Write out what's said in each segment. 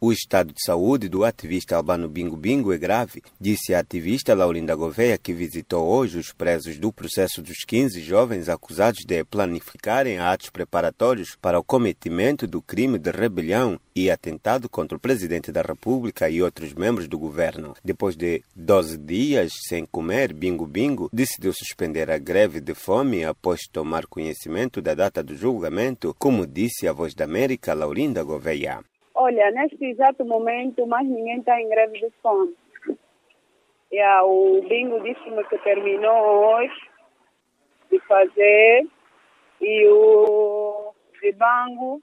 O estado de saúde do ativista Albano Bingo Bingo é grave, disse a ativista Laurinda Gouveia, que visitou hoje os presos do processo dos 15 jovens acusados de planificarem atos preparatórios para o cometimento do crime de rebelião e atentado contra o presidente da República e outros membros do governo. Depois de 12 dias sem comer, Bingo Bingo decidiu suspender a greve de fome após tomar conhecimento da data do julgamento, como disse a Voz da América, Laurinda Gouveia. Olha, neste exato momento, mais ninguém está em greve de fome. O Bingo disse-me que terminou hoje de fazer e o Zibango,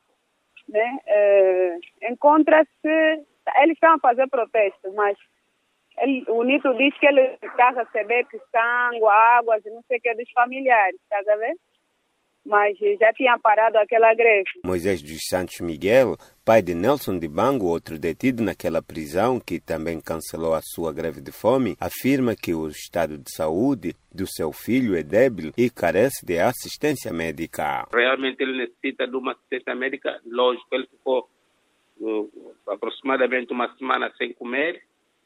né, encontra-se. Eles estão a fazer protestos, mas o Nito diz que ele está a receber sangue, águas e não sei o que dos familiares, está a ver? Mas já tinha parado aquela greve. Moisés dos Santos Miguel, pai de Nelson Dibango, outro detido naquela prisão que também cancelou a sua greve de fome, afirma que o estado de saúde do seu filho é débil e carece de assistência médica. Realmente ele necessita de uma assistência médica, lógico, ele ficou aproximadamente uma semana sem comer,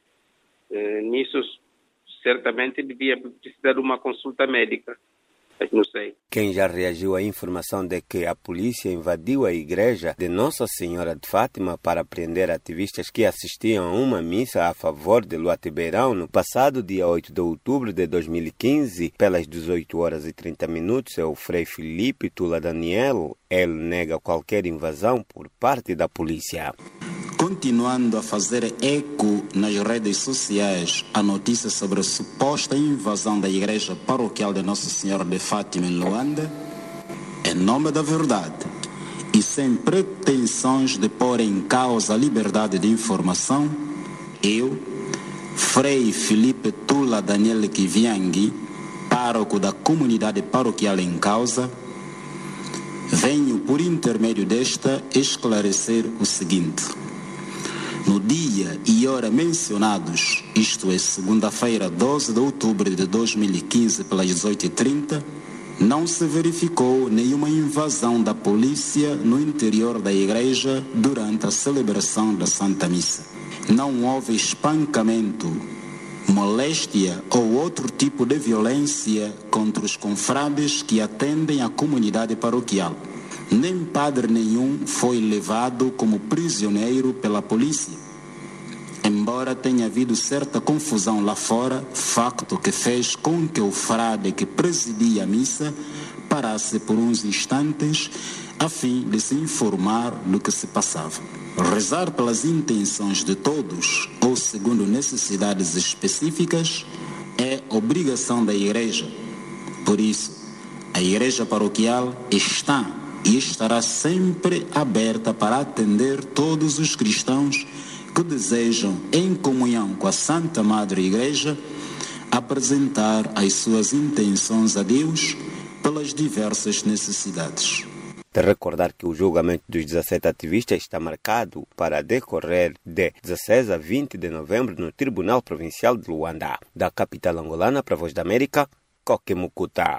nisso certamente devia precisar de uma consulta médica. Não sei. Quem já reagiu à informação de que a polícia invadiu a igreja de Nossa Senhora de Fátima para prender ativistas que assistiam a uma missa a favor de Luati Beirão no passado dia 8 de outubro de 2015, pelas 18h30, é o Frei Filipe Tula Daniel. Ele nega qualquer invasão por parte da polícia. Continuando a fazer eco nas redes sociais a notícia sobre a suposta invasão da igreja paroquial de Nossa Senhora de Fátima em Luanda, em nome da verdade e sem pretensões de pôr em causa a liberdade de informação, eu, Frei Filipe Tula Daniel Kiviangi, pároco da comunidade paroquial em causa, venho por intermédio desta esclarecer o seguinte. No dia e hora mencionados, isto é, segunda-feira, 12 de outubro de 2015, pelas 18h30, não se verificou nenhuma invasão da polícia no interior da igreja durante a celebração da Santa Missa. Não houve espancamento, moléstia ou outro tipo de violência contra os confrades que atendem à comunidade paroquial. Nem padre nenhum foi levado como prisioneiro pela polícia. Embora tenha havido certa confusão lá fora, facto que fez com que o frade que presidia a missa parasse por uns instantes a fim de se informar do que se passava. Rezar pelas intenções de todos ou segundo necessidades específicas é obrigação da igreja. Por isso, a igreja paroquial está e estará sempre aberta para atender todos os cristãos que desejam, em comunhão com a Santa Madre Igreja, apresentar as suas intenções a Deus pelas diversas necessidades. De recordar que o julgamento dos 17 ativistas está marcado para decorrer de 16 a 20 de novembro no Tribunal Provincial de Luanda. Da capital angolana para a Voz da América, Coque Mucuta.